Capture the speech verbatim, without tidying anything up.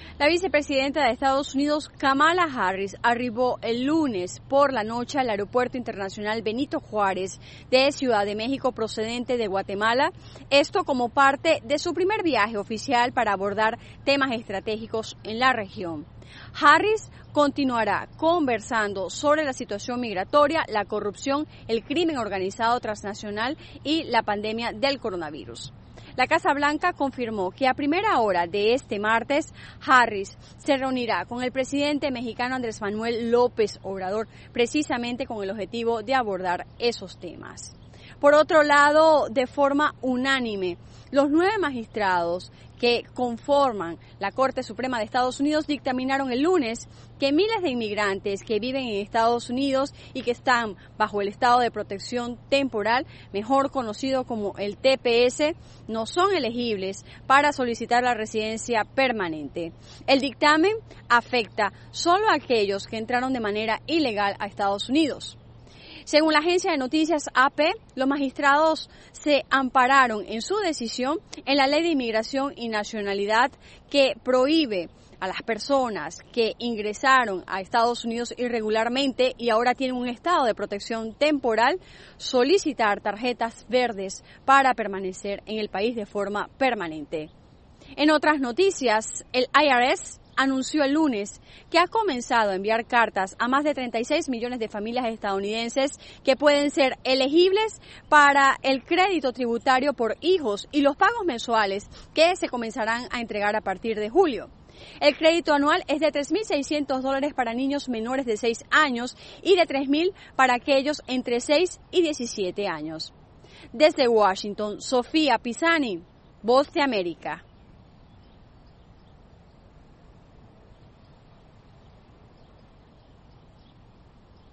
La vicepresidenta de Estados Unidos, Kamala Harris, arribó el lunes por la noche al Aeropuerto Internacional Benito Juárez de Ciudad de México procedente de Guatemala, esto como parte de su primer viaje oficial para abordar temas estratégicos en la región. Harris continuará conversando sobre la situación migratoria, la corrupción, el crimen organizado transnacional y la pandemia del coronavirus. La Casa Blanca confirmó que a primera hora de este martes, Harris se reunirá con el presidente mexicano Andrés Manuel López Obrador, precisamente con el objetivo de abordar esos temas. Por otro lado, de forma unánime, los nueve magistrados que conforman la Corte Suprema de Estados Unidos dictaminaron el lunes que miles de inmigrantes que viven en Estados Unidos y que están bajo el estado de protección temporal, mejor conocido como el T P S, no son elegibles para solicitar la residencia permanente. El dictamen afecta solo a aquellos que entraron de manera ilegal a Estados Unidos. Según la agencia de noticias A P, los magistrados se ampararon en su decisión en la Ley de Inmigración y Nacionalidad que prohíbe a las personas que ingresaron a Estados Unidos irregularmente y ahora tienen un estado de protección temporal solicitar tarjetas verdes para permanecer en el país de forma permanente. En otras noticias, el I R S anunció el lunes que ha comenzado a enviar cartas a más de treinta y seis millones de familias estadounidenses que pueden ser elegibles para el crédito tributario por hijos y los pagos mensuales que se comenzarán a entregar a partir de julio. El crédito anual es de tres mil seiscientos dólares para niños menores de seis años y de tres mil para aquellos entre seis y diecisiete años. Desde Washington, Sofía Pisani, Voz de América.